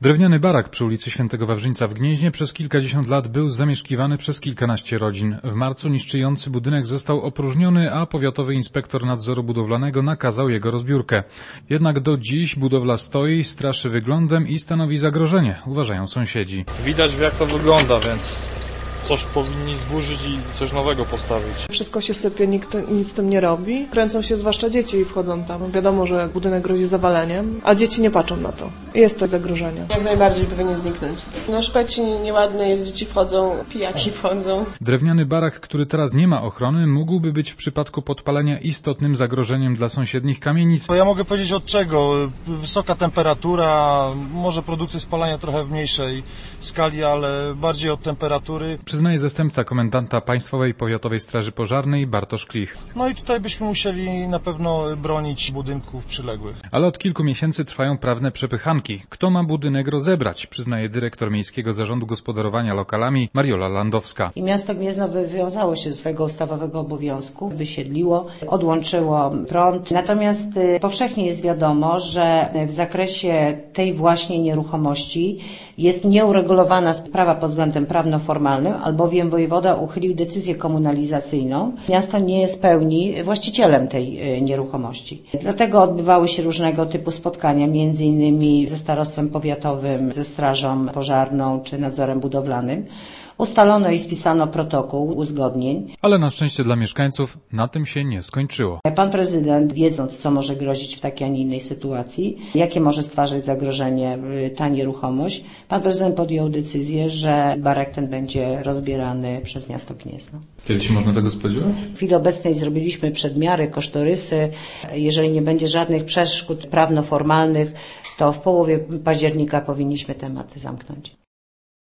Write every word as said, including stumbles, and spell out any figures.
Drewniany barak przy ulicy Świętego Wawrzyńca w Gnieźnie przez kilkadziesiąt lat był zamieszkiwany przez kilkanaście rodzin. W marcu niszczyjący budynek został opróżniony, a powiatowy inspektor nadzoru budowlanego nakazał jego rozbiórkę. Jednak do dziś budowla stoi, straszy wyglądem i stanowi zagrożenie, uważają sąsiedzi. Widać, jak to wygląda, więc coś powinni zburzyć i coś nowego postawić. Wszystko się sypie, nikt nic z tym nie robi. Kręcą się zwłaszcza dzieci i wchodzą tam. Wiadomo, że budynek grozi zawaleniem, a dzieci nie patrzą na to. Jest to zagrożenie. Jak najbardziej powinien zniknąć. No szpeci nieładne jest, dzieci wchodzą, pijaki wchodzą. Drewniany barak, który teraz nie ma ochrony, mógłby być w przypadku podpalenia istotnym zagrożeniem dla sąsiednich kamienic. Ja mogę powiedzieć od czego. Wysoka temperatura, może produkty spalania trochę w mniejszej skali, ale bardziej od temperatury. Przyznaje zastępca komendanta Państwowej Powiatowej Straży Pożarnej Bartosz Klich. No i tutaj byśmy musieli na pewno bronić budynków przyległych. Ale od kilku miesięcy trwają prawne przepychanki. Kto ma budynek rozebrać, przyznaje dyrektor Miejskiego Zarządu Gospodarowania Lokalami Mariola Landowska. I miasto Gniezno wywiązało się ze swojego ustawowego obowiązku, wysiedliło, odłączyło prąd. Natomiast powszechnie jest wiadomo, że w zakresie tej właśnie nieruchomości jest nieuregulowana sprawa pod względem prawno-formalnym, albowiem wojewoda uchylił decyzję komunalizacyjną. Miasto nie jest w pełni właścicielem tej nieruchomości. Dlatego odbywały się różnego typu spotkania, między innymi ze starostwem powiatowym, ze strażą pożarną czy nadzorem budowlanym. Ustalono i spisano protokół uzgodnień. Ale na szczęście dla mieszkańców na tym się nie skończyło. Pan prezydent, wiedząc, co może grozić w takiej, a nie innej sytuacji, jakie może stwarzać zagrożenie ta nieruchomość, pan prezydent podjął decyzję, że barak ten będzie rozbierany przez miasto Gniezno. Kiedy się można tego spodziewać? W chwili obecnej zrobiliśmy przedmiary, kosztorysy. Jeżeli nie będzie żadnych przeszkód prawno-formalnych, to w połowie października powinniśmy temat zamknąć.